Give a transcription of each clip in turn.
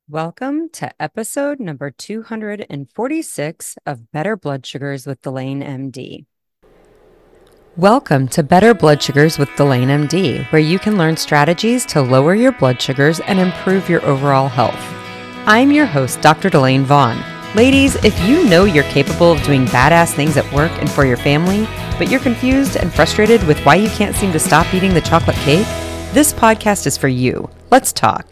Welcome to episode number 246 of Better Blood Sugars with Delane MD. Welcome to Better Blood Sugars with Delane MD, where you can learn strategies to lower your blood sugars and improve your overall health. I'm your host, Dr. Delane Vaughn. Ladies, if you know you're capable of doing badass things at work and for your family, but you're confused and frustrated with why you can't seem to stop eating the chocolate cake, this podcast is for you. Let's talk.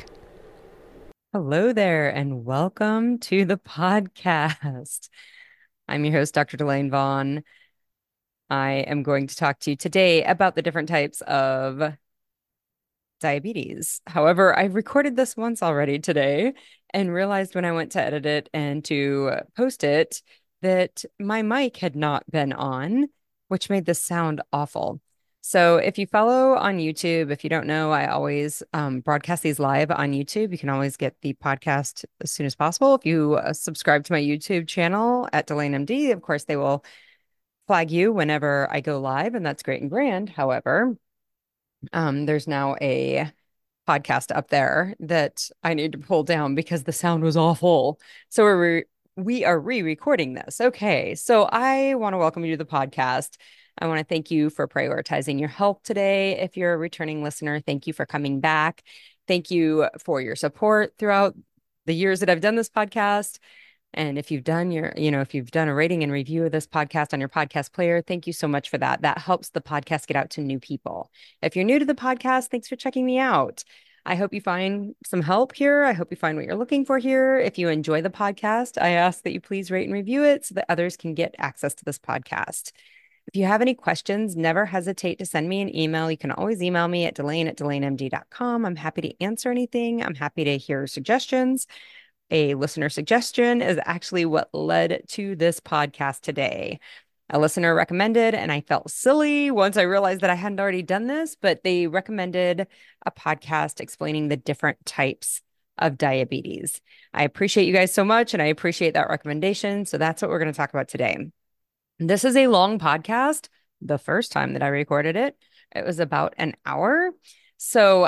Hello there, and welcome to the podcast. I'm your host, Dr. Delane Vaughn. I am going to talk to you today about the different types of diabetes. However, I've recorded this once already today and realized when I went to edit it and to post it that my mic had not been on, which made this sound awful. So if you follow on YouTube, if you don't know, I always broadcast these live on YouTube. You can always get the podcast as soon as possible. If you subscribe to my YouTube channel at Delane MD, of course, they will flag you whenever I go live, and that's great and grand. However, there's now a podcast up there that I need to pull down because the sound was awful. So we are re-recording this. Okay, so I want to welcome you to the podcast. I want to thank you for prioritizing your health today. If you're a returning listener, thank you for coming back. Thank you for your support throughout the years that I've done this podcast. And if you've done if you've done a rating and review of this podcast on your podcast player, thank you so much for that. That helps the podcast get out to new people. If you're new to the podcast, thanks for checking me out. I hope you find some help here. I hope you find what you're looking for here. If you enjoy the podcast, I ask that you please rate and review it so that others can get access to this podcast. If you have any questions, never hesitate to send me an email. You can always email me at delane@delanemd.com. I'm happy to answer anything. I'm happy to hear suggestions. A listener suggestion is actually what led to this podcast today. A listener recommended, and I felt silly once I realized that I hadn't already done this, but they recommended a podcast explaining the different types of diabetes. I appreciate you guys so much, and I appreciate that recommendation. So that's what we're going to talk about today. This is a long podcast. The first time that I recorded it, it was about an hour. So,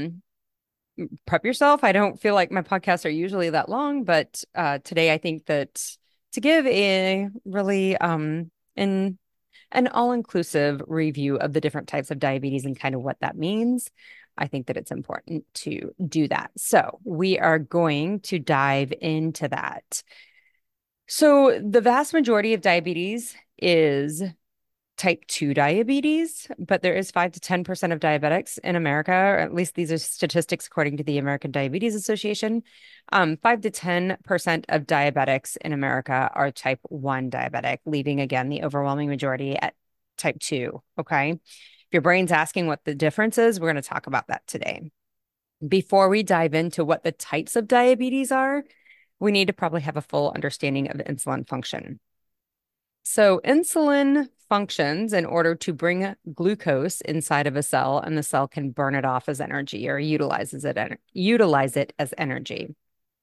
prep yourself. I don't feel like my podcasts are usually that long, but today I think that to give a really an all-inclusive review of the different types of diabetes and kind of what that means, I think that it's important to do that. So we are going to dive into that. So the vast majority of diabetes is type 2 diabetes, but there is 5 to 10% of diabetics in America, or at least these are statistics according to the American Diabetes Association. 5 to 10% of diabetics in America are type 1 diabetic, leaving again the overwhelming majority at type 2. Okay. If your brain's asking what the difference is, we're going to talk about that today. Before we dive into what the types of diabetes are, we need to probably have a full understanding of insulin function. So insulin functions in order to bring glucose inside of a cell, and the cell can burn it off as energy or utilize it as energy.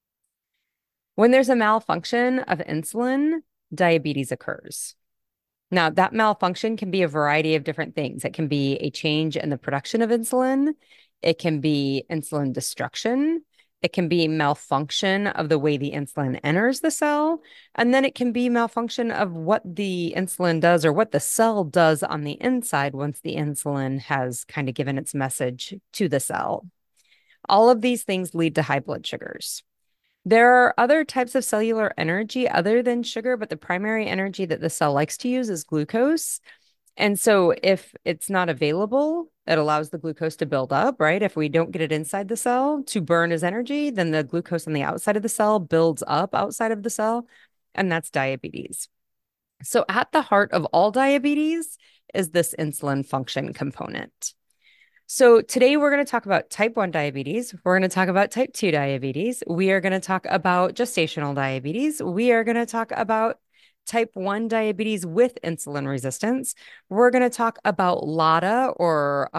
When there's a malfunction of insulin, diabetes occurs. Now, that malfunction can be a variety of different things. It can be a change in the production of insulin. It can be insulin destruction. It can be malfunction of the way the insulin enters the cell. And then it can be malfunction of what the insulin does or what the cell does on the inside once the insulin has kind of given its message to the cell. All of these things lead to high blood sugars. There are other types of cellular energy other than sugar, but the primary energy that the cell likes to use is glucose. And so if it's not available, it allows the glucose to build up, right? If we don't get it inside the cell to burn as energy, then the glucose on the outside of the cell builds up outside of the cell, and that's diabetes. So at the heart of all diabetes is this insulin function component. So today we're going to talk about type 1 diabetes. We're going to talk about type 2 diabetes. We are going to talk about gestational diabetes. We are going to talk about type 1 diabetes with insulin resistance. We're going to talk about LADA or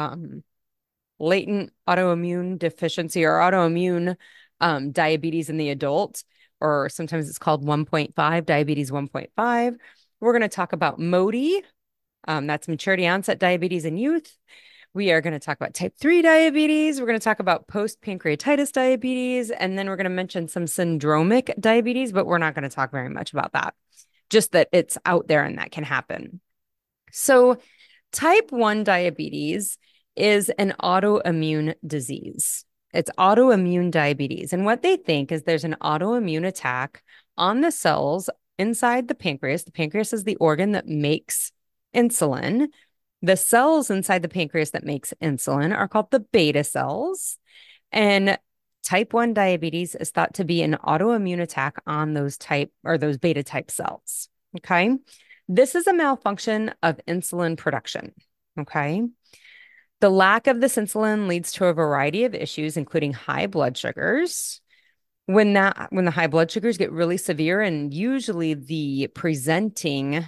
latent autoimmune deficiency or autoimmune diabetes in the adult, or sometimes it's called 1.5, diabetes 1.5. We're going to talk about MODY, that's maturity onset diabetes in youth. We are going to talk about type 3 diabetes. We're going to talk about post-pancreatitis diabetes, and then we're going to mention some syndromic diabetes, but we're not going to talk very much about that. Just that it's out there and that can happen. So, type 1 diabetes is an autoimmune disease. It's autoimmune diabetes. And what they think is there's an autoimmune attack on the cells inside the pancreas. The pancreas is the organ that makes insulin. The cells inside the pancreas that makes insulin are called the beta cells. And type 1 diabetes is thought to be an autoimmune attack on those beta type cells. Okay. This is a malfunction of insulin production. Okay. The lack of this insulin leads to a variety of issues, including high blood sugars. When the high blood sugars get really severe, and usually the presenting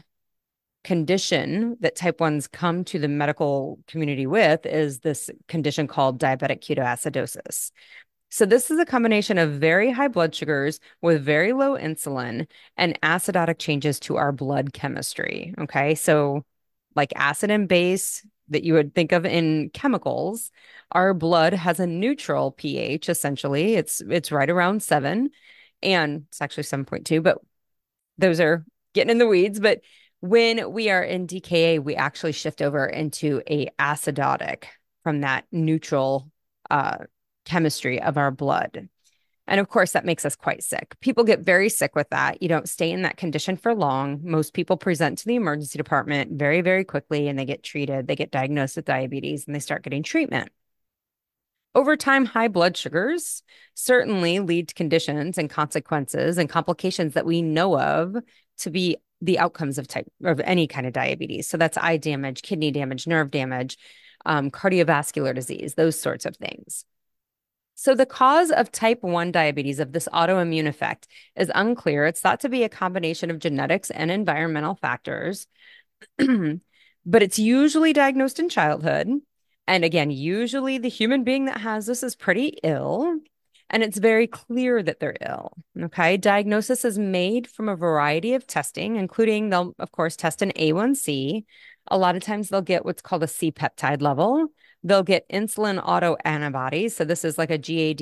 condition that type 1s come to the medical community with is this condition called diabetic ketoacidosis. So this is a combination of very high blood sugars with very low insulin and acidotic changes to our blood chemistry. Okay. So like acid and base that you would think of in chemicals, our blood has a neutral pH essentially. It's right around 7, and it's actually 7.2, but those are getting in the weeds. But when we are in DKA, we actually shift over into a acidotic from that neutral chemistry of our blood. And of course, that makes us quite sick. People get very sick with that. You don't stay in that condition for long. Most people present to the emergency department very, very quickly, and they get treated. They get diagnosed with diabetes and they start getting treatment. Over time, high blood sugars certainly lead to conditions and consequences and complications that we know of to be the outcomes of any kind of diabetes. So that's eye damage, kidney damage, nerve damage, cardiovascular disease, those sorts of things. So the cause of type 1 diabetes, of this autoimmune effect, is unclear. It's thought to be a combination of genetics and environmental factors, but it's usually diagnosed in childhood. And again, usually the human being that has this is pretty ill, and it's very clear that they're ill. Okay. Diagnosis is made from a variety of testing, including they'll, of course, test an A1C. A lot of times they'll get what's called a C-peptide level. They'll get insulin autoantibodies. So this is like a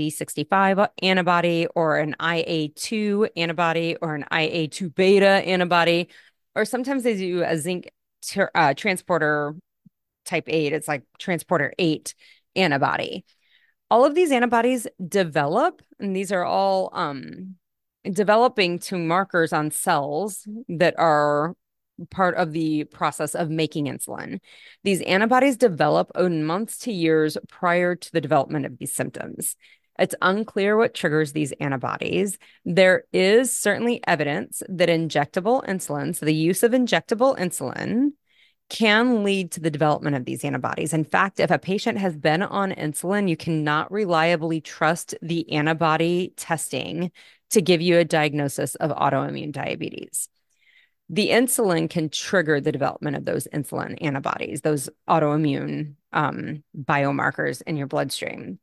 GAD65 antibody or an IA2 antibody or an IA2 beta antibody. Or sometimes they do a zinc transporter type 8. It's like transporter 8 antibody. All of these antibodies develop, and these are all developing to markers on cells that are part of the process of making insulin. These antibodies develop in months to years prior to the development of these symptoms. It's unclear what triggers these antibodies. There is certainly evidence that injectable insulin, so the use of injectable insulin, can lead to the development of these antibodies. In fact, if a patient has been on insulin, you cannot reliably trust the antibody testing to give you a diagnosis of autoimmune diabetes. The insulin can trigger the development of those insulin antibodies, those autoimmune biomarkers in your bloodstream.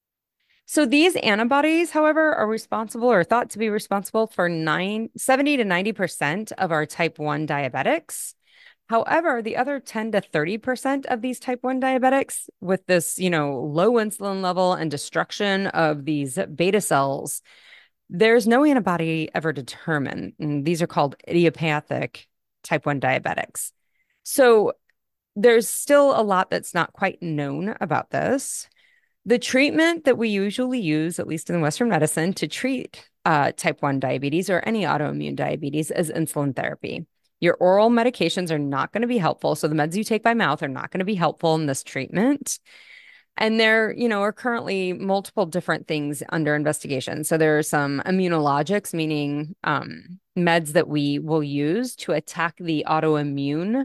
So these antibodies, however, are responsible or thought to be responsible for 70 to 90% of our type 1 diabetics. However, the other 10 to 30% of these type 1 diabetics with this, low insulin level and destruction of these beta cells, there's no antibody ever determined. And these are called idiopathic type 1 diabetics. So there's still a lot that's not quite known about this. The treatment that we usually use, at least in Western medicine, to treat type 1 diabetes or any autoimmune diabetes is insulin therapy. Your oral medications are not going to be helpful. So the meds you take by mouth are not going to be helpful in this treatment. And there, are currently multiple different things under investigation. So there are some immunologics, meaning meds that we will use to attack the autoimmune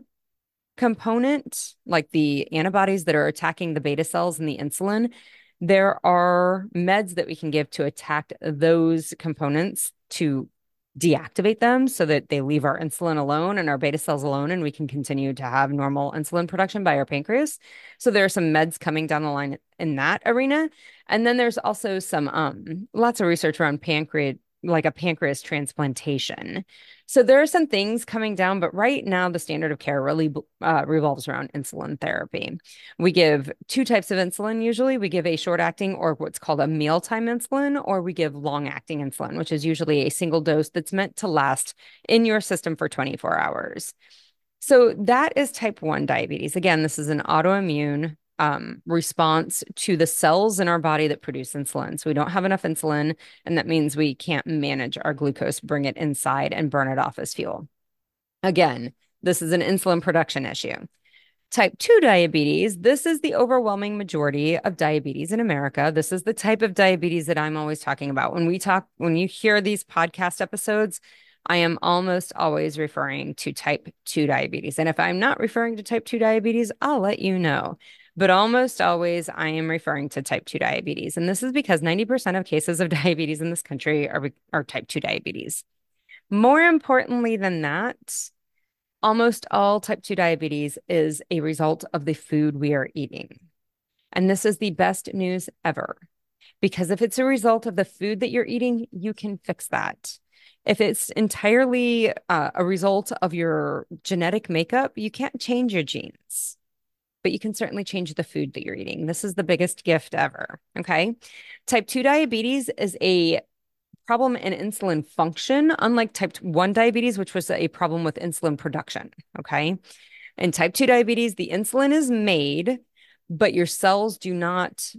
component, like the antibodies that are attacking the beta cells and the insulin. There are meds that we can give to attack those components to deactivate them so that they leave our insulin alone and our beta cells alone, and we can continue to have normal insulin production by our pancreas. So there are some meds coming down the line in that arena. And then there's also some lots of research around like a pancreas transplantation. So there are some things coming down, but right now the standard of care really revolves around insulin therapy. We give two types of insulin usually. We give a short acting or what's called a mealtime insulin, or we give long acting insulin, which is usually a single dose that's meant to last in your system for 24 hours. So that is type 1 diabetes. Again, this is an autoimmune response to the cells in our body that produce insulin. So we don't have enough insulin, and that means we can't manage our glucose, bring it inside, and burn it off as fuel. Again, this is an insulin production issue. Type 2 diabetes, this is the overwhelming majority of diabetes in America. This is the type of diabetes that I'm always talking about. When you hear these podcast episodes, I am almost always referring to type 2 diabetes. And if I'm not referring to type 2 diabetes, I'll let you know. But almost always I am referring to type 2 diabetes. And this is because 90% of cases of diabetes in this country are type 2 diabetes. More importantly than that, almost all type 2 diabetes is a result of the food we are eating. And this is the best news ever. Because if it's a result of the food that you're eating, you can fix that. If it's entirely a result of your genetic makeup, you can't change your genes, but you can certainly change the food that you're eating. This is the biggest gift ever. Okay. Type 2 diabetes is a problem in insulin function, unlike type 1 diabetes, which was a problem with insulin production. Okay. In type 2 diabetes, the insulin is made, but your cells do not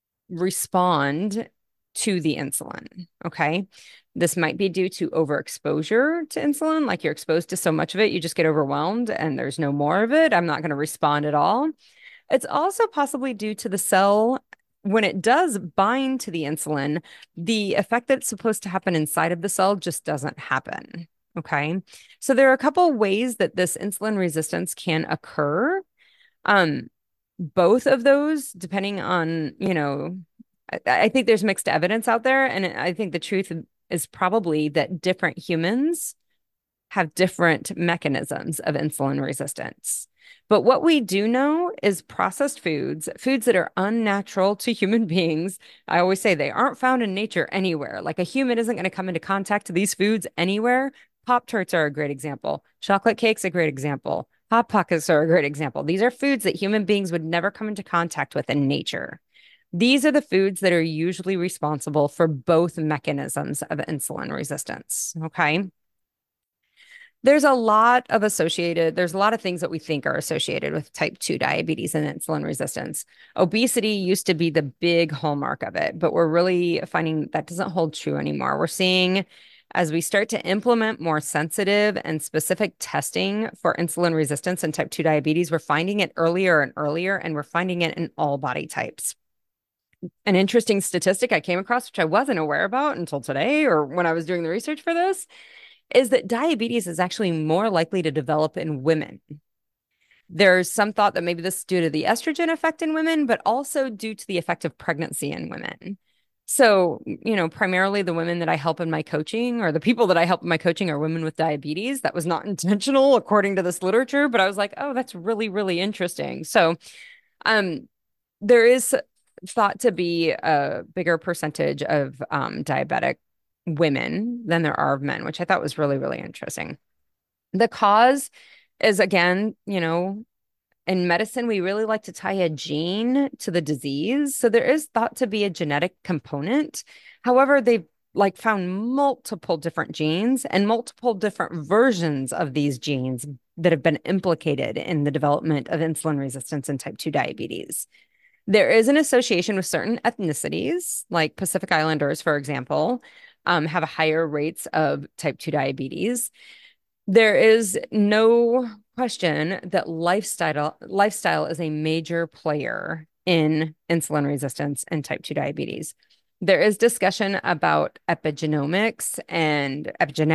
respond to the insulin. Okay. This might be due to overexposure to insulin, like you're exposed to so much of it, you just get overwhelmed and there's no more of it. I'm not going to respond at all. It's also possibly due to the cell. When it does bind to the insulin, the effect that's supposed to happen inside of the cell just doesn't happen. Okay. So there are a couple ways that this insulin resistance can occur. Both of those, depending on, I think there's mixed evidence out there. And I think the truth is probably that different humans have different mechanisms of insulin resistance. But what we do know is processed foods, foods that are unnatural to human beings. I always say they aren't found in nature anywhere. Like a human isn't going to come into contact with these foods anywhere. Pop-Tarts are a great example. Chocolate cake's a great example. Hot Pockets are a great example. These are foods that human beings would never come into contact with in nature. These are the foods that are usually responsible for both mechanisms of insulin resistance. Okay. There's a lot of things that we think are associated with type 2 diabetes and insulin resistance. Obesity used to be the big hallmark of it, but we're really finding that doesn't hold true anymore. We're seeing as we start to implement more sensitive and specific testing for insulin resistance and type 2 diabetes, we're finding it earlier and earlier, and we're finding it in all body types. An interesting statistic I came across, which I wasn't aware about until today or when I was doing the research for this, is that diabetes is actually more likely to develop in women. There's some thought that maybe this is due to the estrogen effect in women, but also due to the effect of pregnancy in women. So, primarily the women that I help in my coaching, or the people that I help in my coaching, are women with diabetes. That was not intentional according to this literature, but I was like, oh, that's really, really interesting. So, there is thought to be a bigger percentage of diabetic women than there are of men, which I thought was really, really interesting. The cause is, again, in medicine, we really like to tie a gene to the disease. So there is thought to be a genetic component. However, they've found multiple different genes and multiple different versions of these genes that have been implicated in the development of insulin resistance and type 2 diabetes. There is an association with certain ethnicities, like Pacific Islanders, for example, have higher rates of type 2 diabetes. There is no question that lifestyle is a major player in insulin resistance and type 2 diabetes. There is discussion about epigenetics and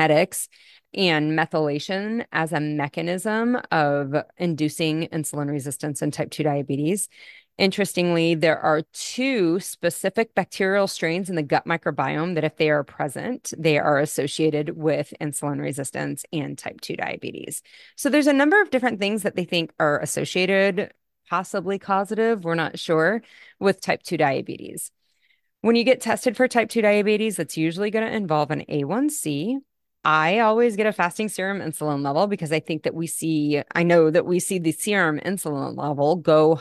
methylation as a mechanism of inducing insulin resistance and type 2 diabetes. Interestingly, there are two specific bacterial strains in the gut microbiome that, if they are present, they are associated with insulin resistance and type 2 diabetes. So there's a number of different things that they think are associated, possibly causative, we're not sure, with type 2 diabetes. When you get tested for type 2 diabetes, that's usually going to involve an A1C. I always get a fasting serum insulin level because I know that we see the serum insulin level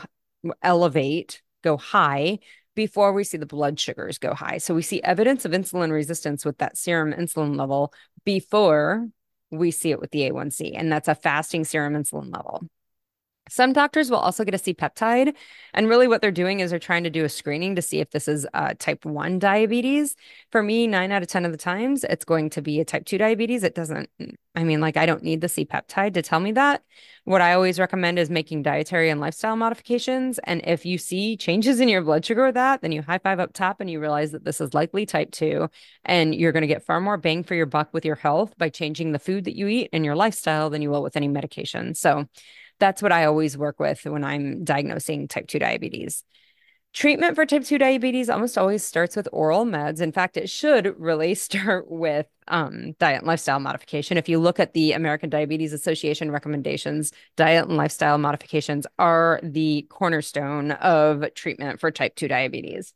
go high before we see the blood sugars go high. So we see evidence of insulin resistance with that serum insulin level before we see it with the A1C, and that's a fasting serum insulin level. Some doctors will also get a C-peptide, and really what they're doing is they're trying to do a screening to see if this is type 1 diabetes. For me, 9 out of 10 of the times, it's going to be a type 2 diabetes. It doesn't, I mean, like, I don't need the C-peptide to tell me that. What I always recommend is making dietary and lifestyle modifications. And if you see changes in your blood sugar with that, then you high five up top and you realize that this is likely type 2. And you're going to get far more bang for your buck with your health by changing the food that you eat and your lifestyle than you will with any medication. So, that's what I always work with when I'm diagnosing type 2 diabetes. Treatment for type 2 diabetes almost always starts with oral meds. In fact, it should really start with diet and lifestyle modification. If you look at the American Diabetes Association recommendations, diet and lifestyle modifications are the cornerstone of treatment for type 2 diabetes.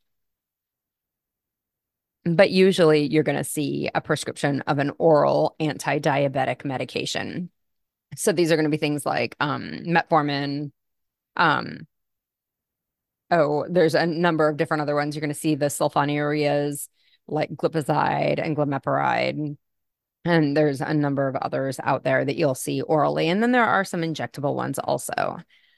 But usually you're going to see a prescription of an oral anti-diabetic medication. So these are going to be things like metformin. Um, there's a number of different other ones. You're going to see the sulfonylureas like glipizide and glimepiride. And there's a number of others out there that you'll see orally. And then there are some injectable ones also.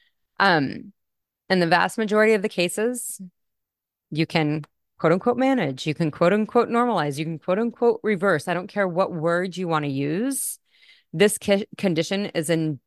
Um, in the vast majority of the cases, you can quote unquote manage, you can quote unquote normalize, you can quote unquote reverse. I don't care what word you want to use. This condition is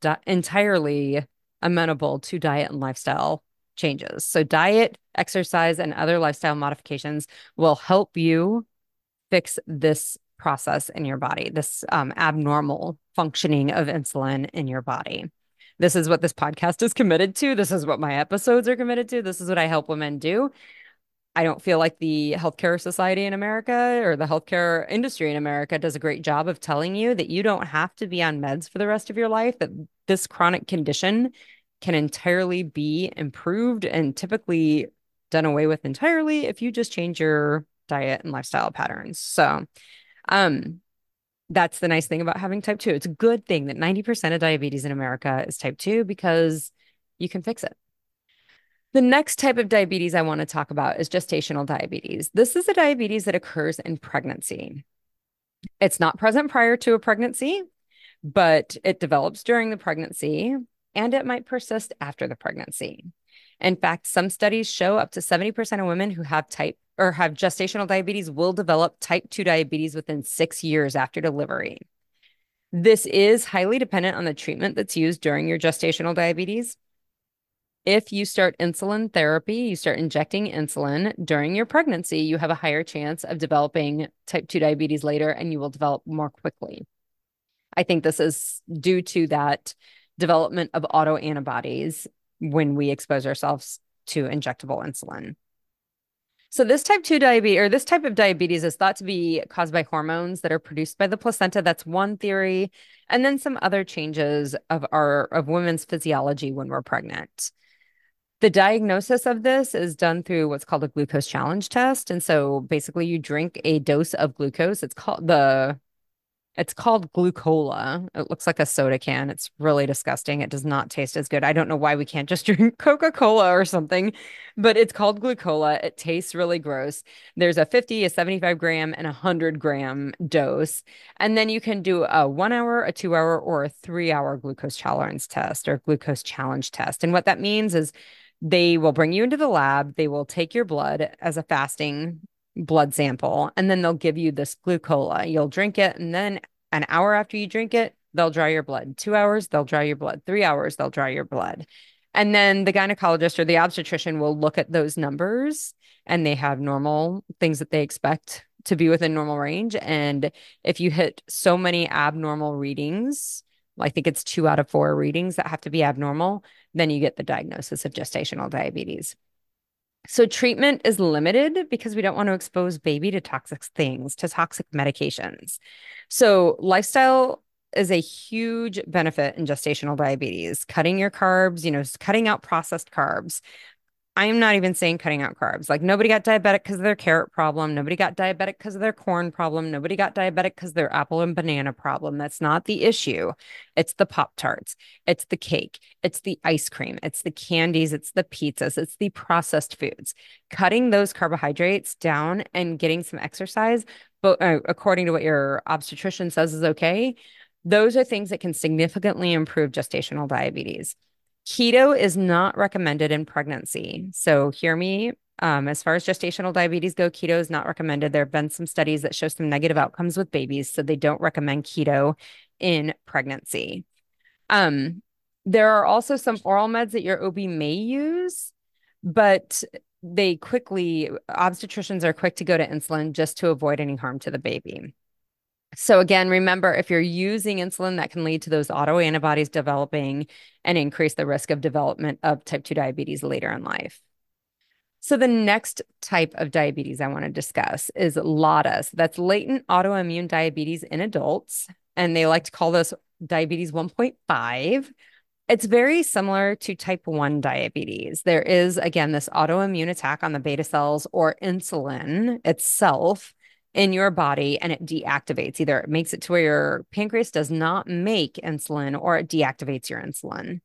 entirely amenable to diet and lifestyle changes. So, diet, exercise, and other lifestyle modifications will help you fix this process in your body, this abnormal functioning of insulin in your body. This is what this podcast is committed to. This is what my episodes are committed to. This is what I help women do. I don't feel like the healthcare society in America or the healthcare industry in America does a great job of telling you that you don't have to be on meds for the rest of your life, that this chronic condition can entirely be improved and typically done away with entirely if you just change your diet and lifestyle patterns. So, um, that's the nice thing about having type 2. It's a good thing that 90% of diabetes in America is type 2 because you can fix it. The next type of diabetes I want to talk about is gestational diabetes. This is a diabetes that occurs in pregnancy. It's not present prior to a pregnancy, but it develops during the pregnancy and it might persist after the pregnancy. In fact, some studies show up to 70% of women who have gestational diabetes will develop type 2 diabetes within 6 years after delivery. This is highly dependent on the treatment that's used during your gestational diabetes. If you start insulin therapy, you start injecting insulin during your pregnancy, you have a higher chance of developing type 2 diabetes later and you will develop more quickly. I think this is due to that development of autoantibodies when we expose ourselves to injectable insulin. So this type 2 diabetes or this type of diabetes is thought to be caused by hormones that are produced by the placenta. That's one theory. And then some other changes of women's physiology when we're pregnant. The diagnosis of this is done through what's called a glucose challenge test. And so basically you drink a dose of glucose. It's called glucola. It looks like a soda can. It's really disgusting. It does not taste as good. I don't know why we can't just drink Coca-Cola or something, but it's called glucola. It tastes really gross. There's a 50, a 75 gram, and a 100-gram dose. And then you can do a 1 hour, a 2 hour, or a 3 hour glucose tolerance test or glucose challenge test. And what that means is they will bring you into the lab. They will take your blood as a fasting blood sample, and then they'll give you this glucola. You'll drink it, and then an hour after you drink it, they'll draw your blood. 2 hours, they'll draw your blood. 3 hours, they'll draw your blood. And then the gynecologist or the obstetrician will look at those numbers, and they have normal things that they expect to be within normal range. And if you hit so many abnormal readings, I think it's 2 out of 4 readings that have to be abnormal, then you get the diagnosis of gestational diabetes. So treatment is limited because we don't want to expose baby to toxic things, to toxic medications. So lifestyle is a huge benefit in gestational diabetes. Cutting your carbs, cutting out processed carbs, I'm not even saying cutting out carbs. Like nobody got diabetic because of their carrot problem. Nobody got diabetic because of their corn problem. Nobody got diabetic because of their apple and banana problem. That's not the issue. It's the Pop Tarts. It's the cake. It's the ice cream. It's the candies. It's the pizzas. It's the processed foods. Cutting those carbohydrates down and getting some exercise, but according to what your obstetrician says is okay, those are things that can significantly improve gestational diabetes. Keto is not recommended in pregnancy. So hear me. As far as gestational diabetes go, keto is not recommended. There have been some studies that show some negative outcomes with babies, so they don't recommend keto in pregnancy. Um, there are also some oral meds that your OB may use, but obstetricians are quick to go to insulin just to avoid any harm to the baby. So again, remember, if you're using insulin, that can lead to those autoantibodies developing and increase the risk of development of type 2 diabetes later in life. So the next type of diabetes I want to discuss is LADA. That's latent autoimmune diabetes in adults, and they like to call this diabetes 1.5. It's very similar to type 1 diabetes. There is, again, this autoimmune attack on the beta cells or insulin itself in your body, and it deactivates. Either it makes it to where your pancreas does not make insulin or it deactivates your insulin.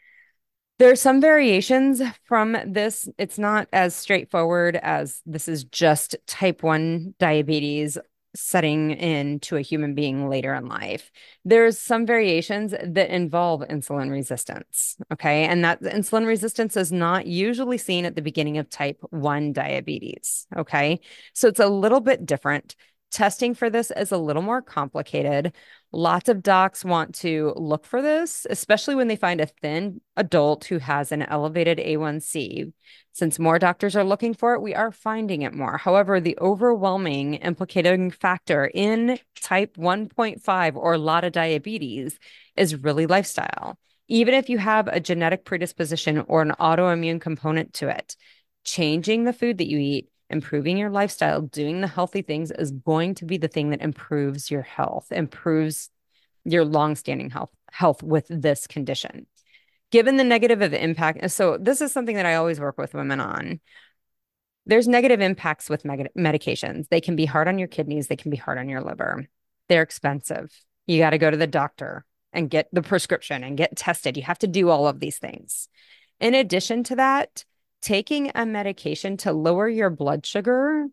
There are some variations from this. It's not as straightforward as this is just type 1 diabetes setting into a human being later in life. There's some variations that involve insulin resistance. Okay. And that insulin resistance is not usually seen at the beginning of type 1 diabetes. Okay. So it's a little bit different. Testing for this is a little more complicated. Lots of docs want to look for this, especially when they find a thin adult who has an elevated A1C. Since more doctors are looking for it, we are finding it more. However, the overwhelming implicating factor in type 1.5 or LADA diabetes is really lifestyle. Even if you have a genetic predisposition or an autoimmune component to it, changing the food that you eat, improving your lifestyle, doing the healthy things is going to be the thing that improves your health, improves your long-standing health with this condition. Given the negative of impact, so this is something that I always work with women on. There's negative impacts with medications. They can be hard on your kidneys. They can be hard on your liver. They're expensive. You got to go to the doctor and get the prescription and get tested. You have to do all of these things. In addition to that, taking a medication to lower your blood sugar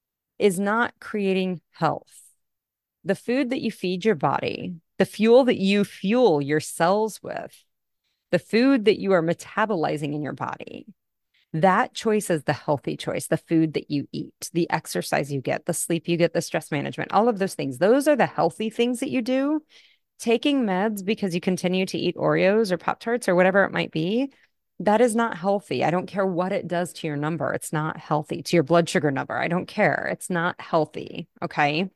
is not creating health. The food that you feed your body, the fuel that you fuel your cells with, the food that you are metabolizing in your body, that choice is the healthy choice. The food that you eat, the exercise you get, the sleep you get, the stress management, all of those things. Those are the healthy things that you do. Taking meds because you continue to eat Oreos or Pop-Tarts or whatever it might be, that is not healthy. I don't care what it does to your number. It's not healthy. To your blood sugar number. I don't care. It's not healthy. Okay.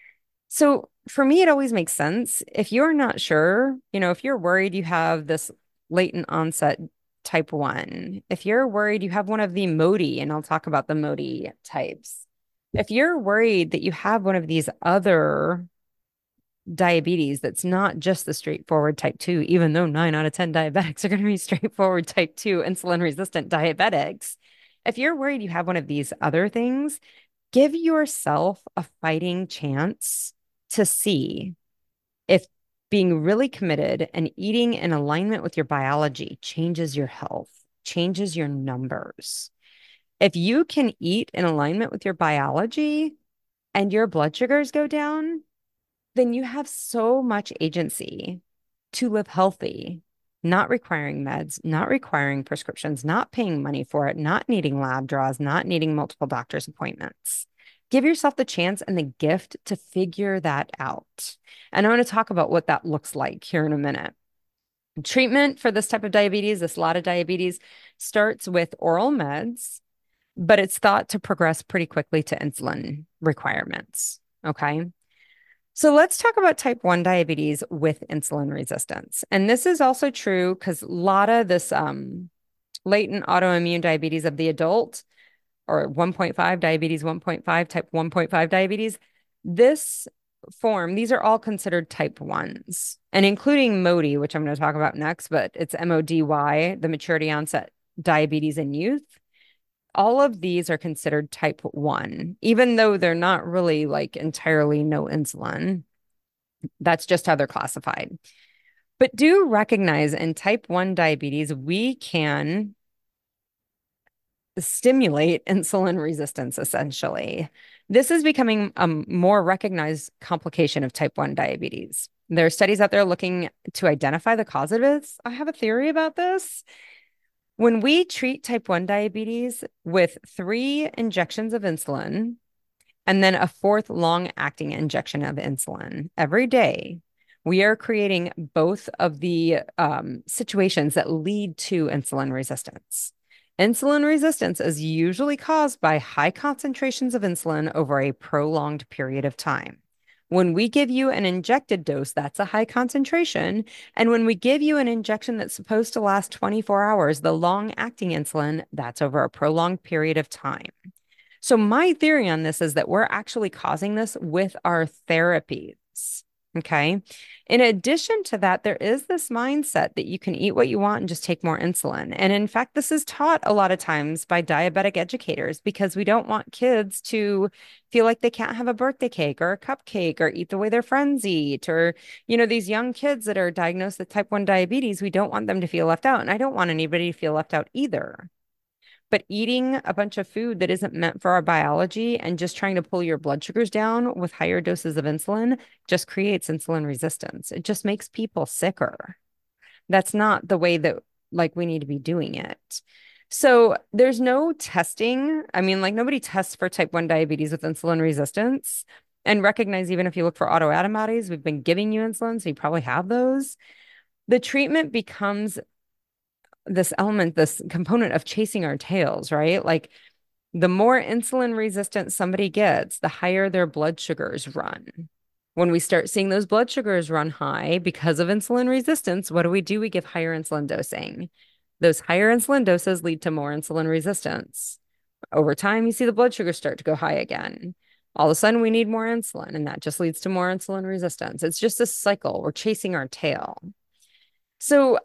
So for me, it always makes sense. If you're not sure, if you're worried you have this latent onset type 1, if you're worried you have one of the MODY, and I'll talk about the MODY types, if you're worried that you have one of these other diabetes that's not just the straightforward type 2, even though 9 out of 10 diabetics are going to be straightforward type 2 insulin resistant diabetics. If you're worried you have one of these other things, give yourself a fighting chance to see if being really committed and eating in alignment with your biology changes your health, changes your numbers. If you can eat in alignment with your biology and your blood sugars go down, then you have so much agency to live healthy, not requiring meds, not requiring prescriptions, not paying money for it, not needing lab draws, not needing multiple doctor's appointments. Give yourself the chance and the gift to figure that out. And I want to talk about what that looks like here in a minute. Treatment for this type of diabetes, this LADA diabetes, starts with oral meds, but it's thought to progress pretty quickly to insulin requirements. Okay. So let's talk about type 1 diabetes with insulin resistance. And this is also true because LADA, this latent autoimmune diabetes of the adult, or 1.5 diabetes 1.5, type 1.5 diabetes, this form, these are all considered type 1s, and including MODY, which I'm going to talk about next, but it's MODY, the maturity onset diabetes in youth. all of these are considered type 1, even though they're not really like entirely no insulin. That's just how they're classified. But do recognize in type 1 diabetes, we can stimulate insulin resistance essentially. This is becoming a more recognized complication of type 1 diabetes. There are studies out there looking to identify the cause of this. I have a theory about this. When we treat type 1 diabetes with 3 injections of insulin and then a fourth long-acting injection of insulin every day, we are creating both of the situations that lead to insulin resistance. Insulin resistance is usually caused by high concentrations of insulin over a prolonged period of time. When we give you an injected dose, that's a high concentration. And when we give you an injection that's supposed to last 24 hours, the long-acting insulin, that's over a prolonged period of time. So my theory on this is that we're actually causing this with our therapies. Okay. In addition to that, there is this mindset that you can eat what you want and just take more insulin. And in fact, this is taught a lot of times by diabetic educators because we don't want kids to feel like they can't have a birthday cake or a cupcake or eat the way their friends eat. Or, these young kids that are diagnosed with type 1 diabetes, we don't want them to feel left out. And I don't want anybody to feel left out either. But eating a bunch of food that isn't meant for our biology and just trying to pull your blood sugars down with higher doses of insulin just creates insulin resistance. It just makes people sicker. That's not the way that we need to be doing it. So there's no testing. I mean, nobody tests for type 1 diabetes with insulin resistance. And recognize, even if you look for autoantibodies, we've been giving you insulin, so you probably have those. The treatment becomes this element, this component of chasing our tails, right? The more insulin resistant somebody gets, the higher their blood sugars run. When we start seeing those blood sugars run high because of insulin resistance, what do? We give higher insulin dosing. Those higher insulin doses lead to more insulin resistance. Over time, you see the blood sugars start to go high again. All of a sudden, we need more insulin, and that just leads to more insulin resistance. It's just a cycle. We're chasing our tail. So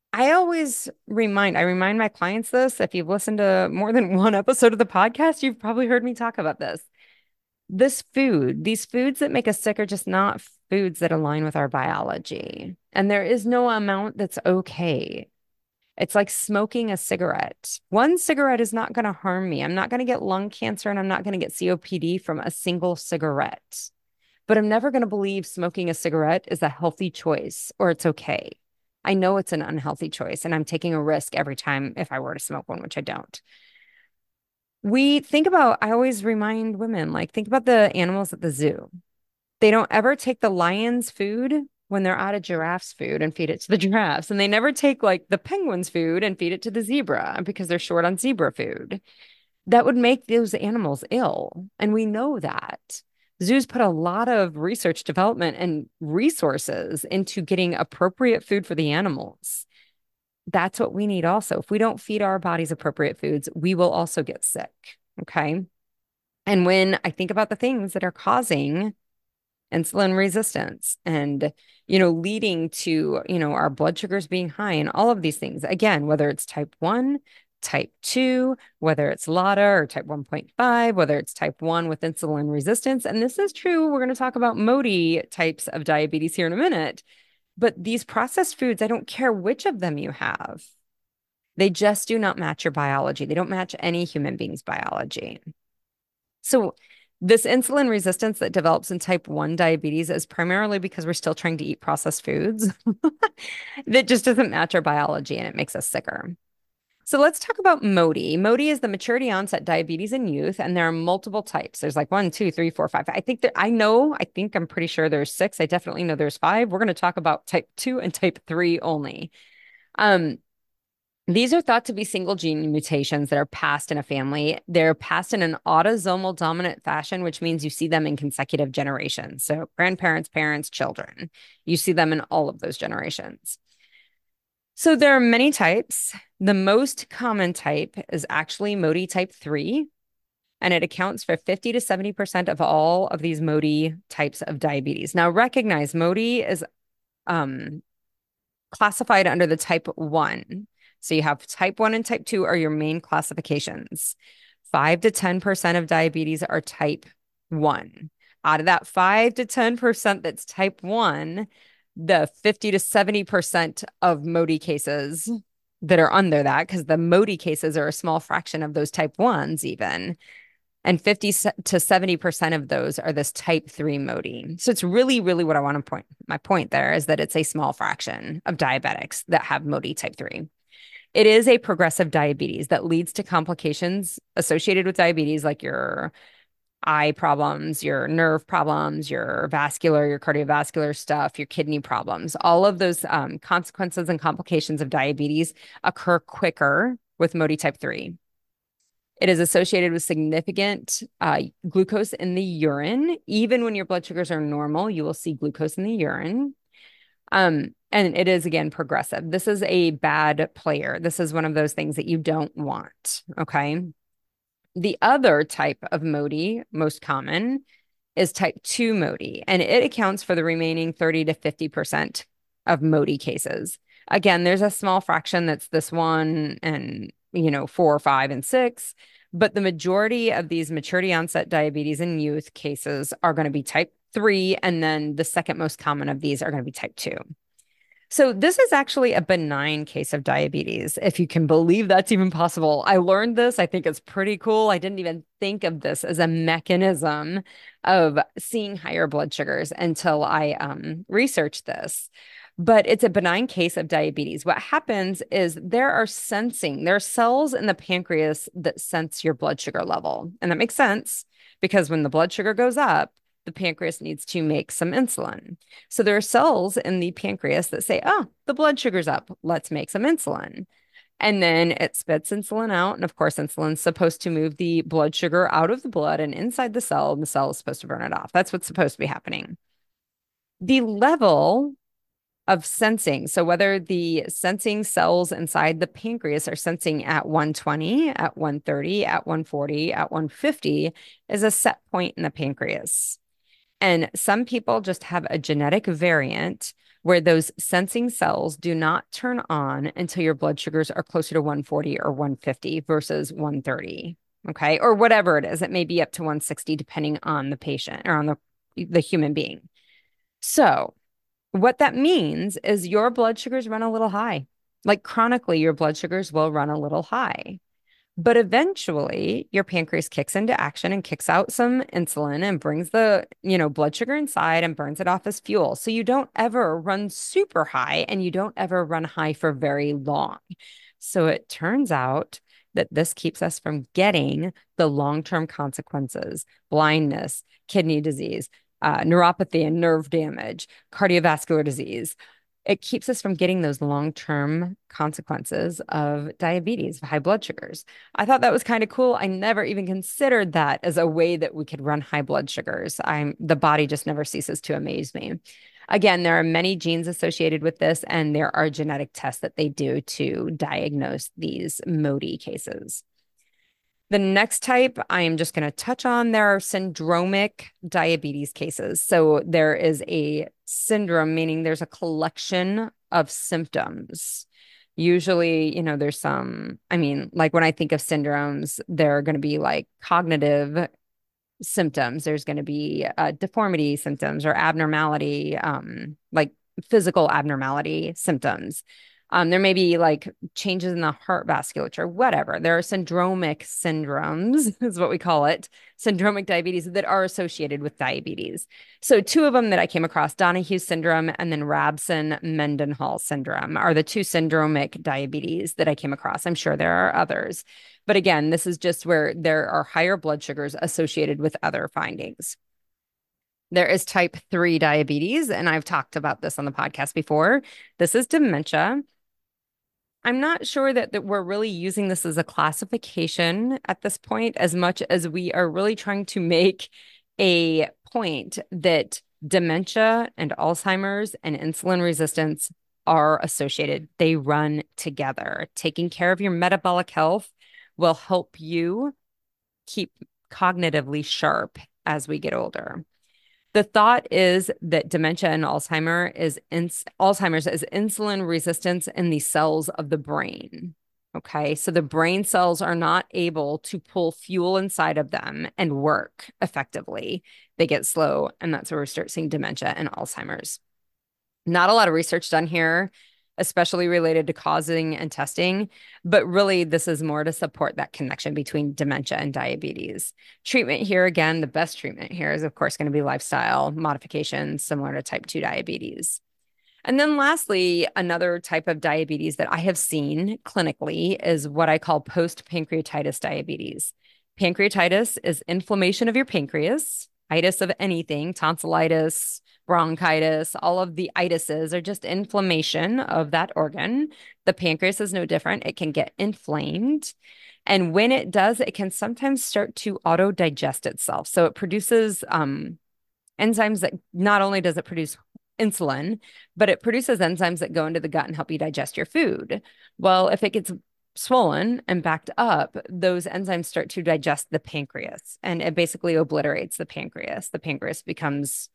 I remind my clients this. If you've listened to more than one episode of the podcast, you've probably heard me talk about this. These foods that make us sick are just not foods that align with our biology. And there is no amount that's okay. It's like smoking a cigarette. One cigarette is not going to harm me. I'm not going to get lung cancer and I'm not going to get COPD from a single cigarette. But I'm never going to believe smoking a cigarette is a healthy choice or it's okay. I know it's an unhealthy choice and I'm taking a risk every time if I were to smoke one, which I don't. I always remind women, think about the animals at the zoo. They don't ever take the lion's food when they're out of giraffe's food and feed it to the giraffes. And they never take the penguin's food and feed it to the zebra because they're short on zebra food. That would make those animals ill. And we know that. Zoos put a lot of research development and resources into getting appropriate food for the animals. That's what we need also. If we don't feed our bodies appropriate foods, we will also get sick. Okay. And when I think about the things that are causing insulin resistance and, leading to, our blood sugars being high and all of these things, again, whether it's type 1, type 2, whether it's LADA or type 1.5, whether it's type 1 with insulin resistance. And this is true. We're going to talk about MODY types of diabetes here in a minute. But these processed foods, I don't care which of them you have. They just do not match your biology. They don't match any human being's biology. So this insulin resistance that develops in type 1 diabetes is primarily because we're still trying to eat processed foods that just doesn't match our biology and it makes us sicker. So let's talk about MODY. MODY is the maturity onset diabetes in youth, and there are multiple types. There's 1, 2, 3, 4, 5. I'm pretty sure there's 6. I definitely know there's 5. We're going to talk about type 2 and type 3 only. These are thought to be single gene mutations that are passed in a family. They're passed in an autosomal dominant fashion, which means you see them in consecutive generations. So grandparents, parents, children, you see them in all of those generations. So there are many types. The most common type is actually MODY type 3, and it accounts for 50 to 70% of all of these MODY types of diabetes. Now, recognize MODY is classified under the type 1. So you have type 1 and type 2 are your main classifications. 5 to 10% of diabetes are type 1. Out of that 5 to 10% that's type 1, the 50 to 70% of MODY cases that are under that, because the MODY cases are a small fraction of those type 1s even, and 50 to 70% of those are this type 3 MODY. So it's really, really what I want to point. My point there is that it's a small fraction of diabetics that have MODY type 3. It is a progressive diabetes that leads to complications associated with diabetes, like your eye problems, your nerve problems, your vascular, your cardiovascular stuff, your kidney problems. All of those consequences and complications of diabetes occur quicker with MODY type 3. It is associated with significant glucose in the urine. Even when your blood sugars are normal, you will see glucose in the urine. And it is, again, progressive. This is a bad player. This is one of those things that you don't want, okay? The other type of MODY, most common, is type 2 MODY, and it accounts for the remaining 30 to 50% of MODY cases. Again, there's a small fraction that's this one and, 4, 5, and 6, but the majority of these maturity onset diabetes in youth cases are going to be type 3, and then the second most common of these are going to be type 2. So this is actually a benign case of diabetes, if you can believe that's even possible. I learned this. I think it's pretty cool. I didn't even think of this as a mechanism of seeing higher blood sugars until I researched this. But it's a benign case of diabetes. What happens is there are cells in the pancreas that sense your blood sugar level. And that makes sense because when the blood sugar goes up, the pancreas needs to make some insulin. So there are cells in the pancreas that say, oh, the blood sugar's up. Let's make some insulin. And then it spits insulin out. And of course, insulin's supposed to move the blood sugar out of the blood and inside the cell, and the cell is supposed to burn it off. That's what's supposed to be happening. The level of sensing, so whether the sensing cells inside the pancreas are sensing at 120, at 130, at 140, at 150, is a set point in the pancreas. And some people just have a genetic variant where those sensing cells do not turn on until your blood sugars are closer to 140 or 150 versus 130. Okay. Or whatever it is. It may be up to 160 depending on the patient or on the human being. So what that means is your blood sugars run a little high. Like chronically, your blood sugars will run a little high. But eventually, your pancreas kicks into action and kicks out some insulin and brings the, blood sugar inside and burns it off as fuel. So you don't ever run super high and you don't ever run high for very long. So it turns out that this keeps us from getting the long-term consequences, blindness, kidney disease, neuropathy and nerve damage, cardiovascular disease. It keeps us from getting those long-term consequences of diabetes, high blood sugars. I thought that was kind of cool. I never even considered that as a way that we could run high blood sugars. The body just never ceases to amaze me. Again, there are many genes associated with this, and there are genetic tests that they do to diagnose these MODY cases. The next type I am just going to touch on, there are syndromic diabetes cases. So there is a syndrome, meaning there's a collection of symptoms. Usually, there's like when I think of syndromes, there are going to be like cognitive symptoms. There's going to be deformity symptoms or abnormality, like physical abnormality symptoms. There may be like changes in the heart vasculature, whatever. There are syndromic syndromes, is what we call it, syndromic diabetes that are associated with diabetes. So two of them that I came across, Donahue syndrome and then Rabson-Mendenhall syndrome, are the two syndromic diabetes that I came across. I'm sure there are others. But again, this is just where there are higher blood sugars associated with other findings. There is type 3 diabetes, and I've talked about this on the podcast before. This is dementia. I'm not sure that we're really using this as a classification at this point, as much as we are really trying to make a point that dementia and Alzheimer's and insulin resistance are associated. They run together. Taking care of your metabolic health will help you keep cognitively sharp as we get older. The thought is that dementia and Alzheimer's is insulin resistance in the cells of the brain. Okay, so the brain cells are not able to pull fuel inside of them and work effectively. They get slow, and that's where we start seeing dementia and Alzheimer's. Not a lot of research done here, especially related to causing and testing, but really this is more to support that connection between dementia and diabetes. Treatment here, again, the best treatment here is, of course, going to be lifestyle modifications similar to type 2 diabetes. And then lastly, another type of diabetes that I have seen clinically is what I call post-pancreatitis diabetes. Pancreatitis is inflammation of your pancreas, itis of anything, tonsillitis, bronchitis, all of the itises are just inflammation of that organ. The pancreas is no different. It can get inflamed. And when it does, it can sometimes start to auto digest itself. So it produces enzymes that not only does it produce insulin, but it produces enzymes that go into the gut and help you digest your food. Well, if it gets swollen and backed up, those enzymes start to digest the pancreas and it basically obliterates the pancreas. The pancreas becomes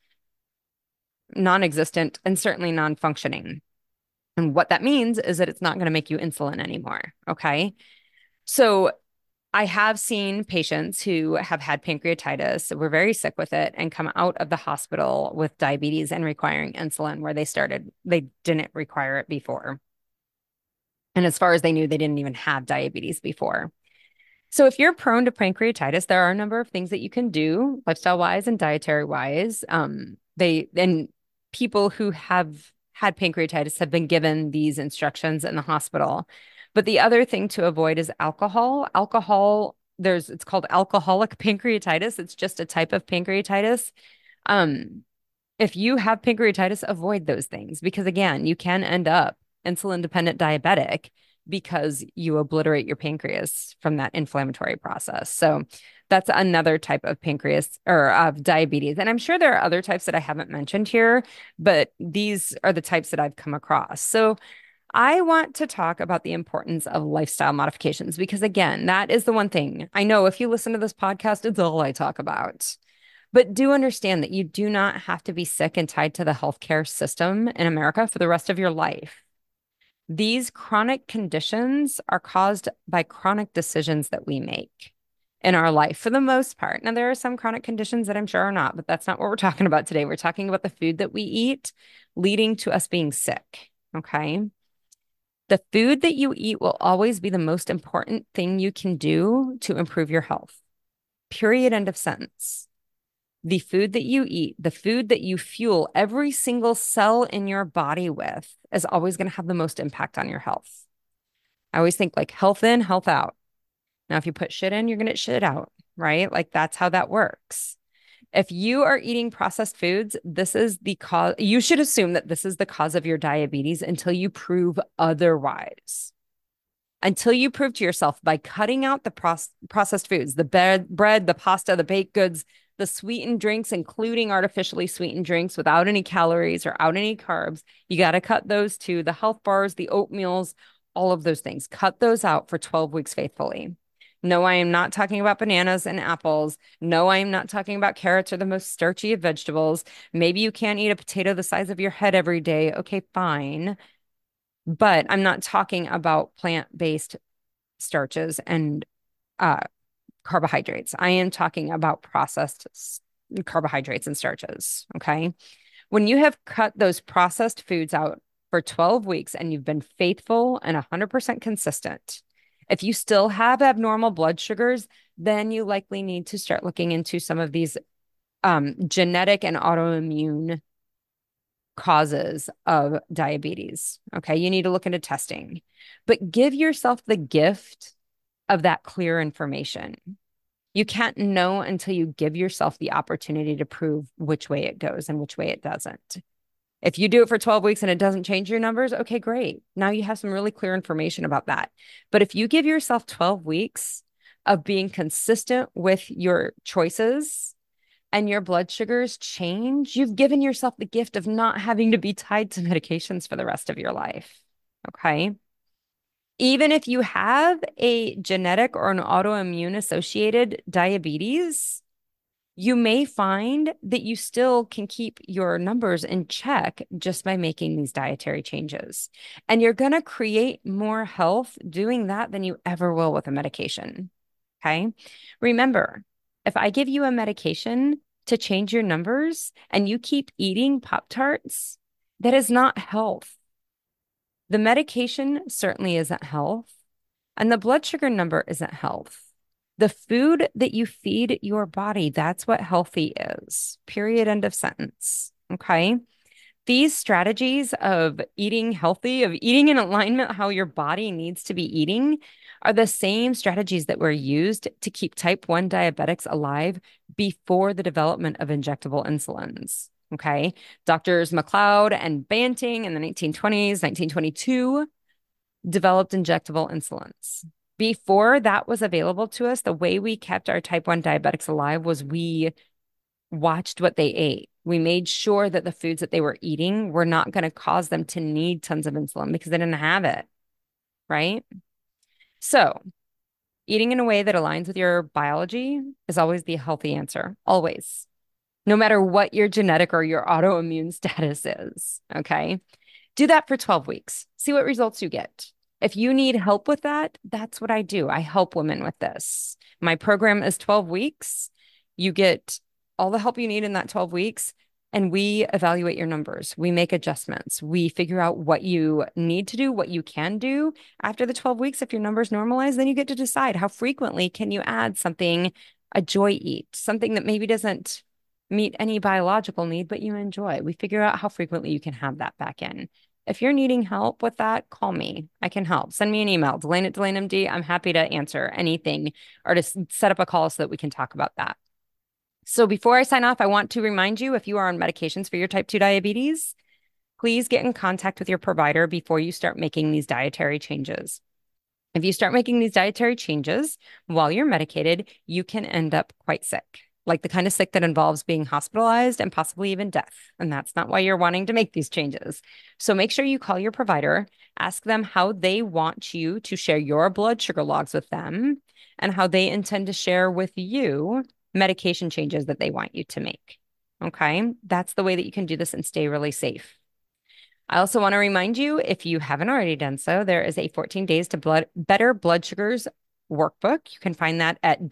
non existent and certainly non functioning. And what that means is that it's not going to make you insulin anymore. Okay. So I have seen patients who have had pancreatitis, were very sick with it, and come out of the hospital with diabetes and requiring insulin where they didn't require it before. And as far as they knew, they didn't even have diabetes before. So if you're prone to pancreatitis, there are a number of things that you can do lifestyle wise and dietary wise. And people who have had pancreatitis have been given these instructions in the hospital. But the other thing to avoid is alcohol. It's called alcoholic pancreatitis. It's just a type of pancreatitis. Um, if you have pancreatitis, avoid those things because again, you can end up insulin dependent diabetic because you obliterate your pancreas from that inflammatory process. So that's another type of pancreas or of diabetes. And I'm sure there are other types that I haven't mentioned here, but these are the types that I've come across. So I want to talk about the importance of lifestyle modifications because, again, that is the one thing I know if you listen to this podcast, it's all I talk about. But do understand that you do not have to be sick and tied to the healthcare system in America for the rest of your life. These chronic conditions are caused by chronic decisions that we make in our life for the most part. Now, there are some chronic conditions that I'm sure are not, but that's not what we're talking about today. We're talking about the food that we eat leading to us being sick. Okay. The food that you eat will always be the most important thing you can do to improve your health. Period. End of sentence. The food that you eat, the food that you fuel every single cell in your body with is always going to have the most impact on your health. I always think like health in, health out. Now, if you put shit in, you're going to get shit out, right? Like that's how that works. If you are eating processed foods, this is the cause. You should assume that this is the cause of your diabetes until you prove otherwise. Until you prove to yourself by cutting out the processed foods, the bread, the pasta, the baked goods, the sweetened drinks, including artificially sweetened drinks without any calories or out any carbs. You got to cut those too. The health bars, the oatmeals, all of those things. Cut those out for 12 weeks faithfully. No, I am not talking about bananas and apples. No, I am not talking about carrots or the most starchy of vegetables. Maybe you can't eat a potato the size of your head every day. Okay, fine. But I'm not talking about plant-based starches and uh, carbohydrates. I am talking about processed carbohydrates and starches. Okay. When you have cut those processed foods out for 12 weeks and you've been faithful and 100% consistent, if you still have abnormal blood sugars, then you likely need to start looking into some of these genetic and autoimmune causes of diabetes. Okay. You need to look into testing, but give yourself the gift of that clear information. You can't know until you give yourself the opportunity to prove which way it goes and which way it doesn't. If you do it for 12 weeks and it doesn't change your numbers, okay, great. Now you have some really clear information about that. But if you give yourself 12 weeks of being consistent with your choices and your blood sugars change, you've given yourself the gift of not having to be tied to medications for the rest of your life. Okay. Even if you have a genetic or an autoimmune associated diabetes, You may find that you still can keep your numbers in check just by making these dietary changes. And you're going to create more health doing that than you ever will with a medication. Okay. Remember, if I give you a medication to change your numbers and you keep eating Pop Tarts, that is not health. The medication certainly isn't health, and the blood sugar number isn't health. The food that you feed your body, that's what healthy is. Period. End of sentence. Okay. These strategies of eating healthy, of eating in alignment how your body needs to be eating, are the same strategies that were used to keep type 1 diabetics alive before the development of injectable insulins. Okay. Doctors McLeod and Banting in the 1920s, 1922 developed injectable insulins. Before that was available to us, the way we kept our type 1 diabetics alive was we watched what they ate. We made sure that the foods that they were eating were not going to cause them to need tons of insulin because they didn't have it, right? So, eating in a way that aligns with your biology is always the healthy answer, always, no matter what your genetic or your autoimmune status is. Okay. Do that for 12 weeks. See what results you get. If you need help with that, that's what I do. I help women with this. My program is 12 weeks. You get all the help you need in that 12 weeks, and we evaluate your numbers. We make adjustments. We figure out what you need to do, what you can do. After the 12 weeks, if your numbers normalize, then you get to decide how frequently can you add something, a joy eat, something that maybe doesn't meet any biological need, but you enjoy. We figure out how frequently you can have that back in. If you're needing help with that, call me. I can help. Send me an email, Delane@DelaneMD. I'm happy to answer anything or to set up a call so that we can talk about that. So before I sign off, I want to remind you, if you are on medications for your type 2 diabetes, please get in contact with your provider before you start making these dietary changes. If you start making these dietary changes while you're medicated, you can end up quite sick, like the kind of sick that involves being hospitalized and possibly even death. And that's not why you're wanting to make these changes. So make sure you call your provider, ask them how they want you to share your blood sugar logs with them and how they intend to share with you medication changes that they want you to make. Okay. That's the way that you can do this and stay really safe. I also want to remind you, if you haven't already done so, there is a 14 days to better blood sugars workbook. You can find that at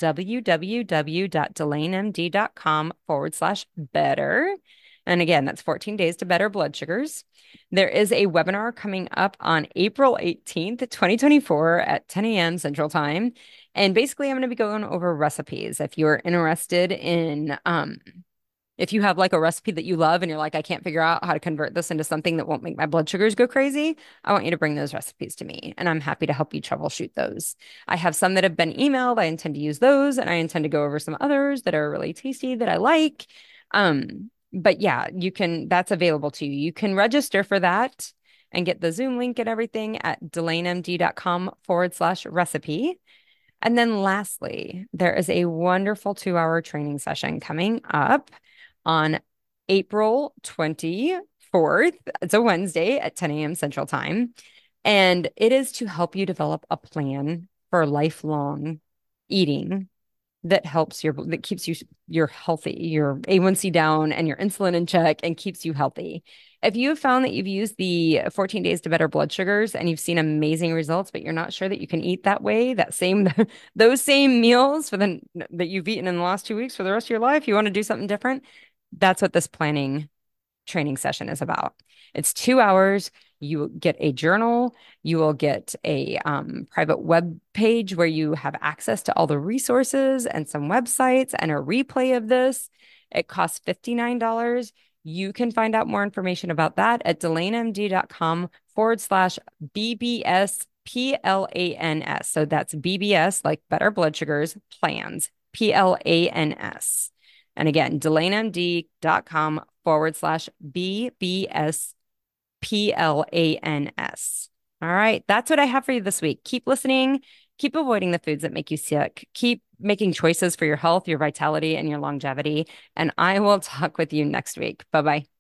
www.delanemd.com/better. And again, that's 14 days to better blood sugars. There is a webinar coming up on April 18th, 2024 at 10 a.m. Central Time. And basically, I'm going to be going over recipes. If you're interested in if you have like a recipe that you love and you're like, I can't figure out how to convert this into something that won't make my blood sugars go crazy, I want you to bring those recipes to me. And I'm happy to help you troubleshoot those. I have some that have been emailed. I intend to use those. And I intend to go over some others that are really tasty that I like. But yeah, that's available to you. You can register for that and get the Zoom link and everything at delanemd.com/recipe. And then lastly, there is a wonderful 2-hour training session coming up on April 24th. It's a Wednesday at 10 a.m. Central Time. And it is to help you develop a plan for lifelong eating that keeps you're healthy, your A1C down and your insulin in check and keeps you healthy. If you have found that you've used the 14 days to better blood sugars and you've seen amazing results, but you're not sure that you can eat that way, those same meals that you've eaten in the last 2 weeks for the rest of your life, you want to do something different, that's what this planning training session is about. It's 2 hours. You get a journal. You will get a private web page where you have access to all the resources and some websites and a replay of this. It costs $59. You can find out more information about that at delanemd.com/BBS PLANS. So that's BBS, like better blood sugars, plans, PLANS. And again, delanemd.com/BBS PLANS. All right. That's what I have for you this week. Keep listening. Keep avoiding the foods that make you sick. Keep making choices for your health, your vitality, and your longevity. And I will talk with you next week. Bye bye.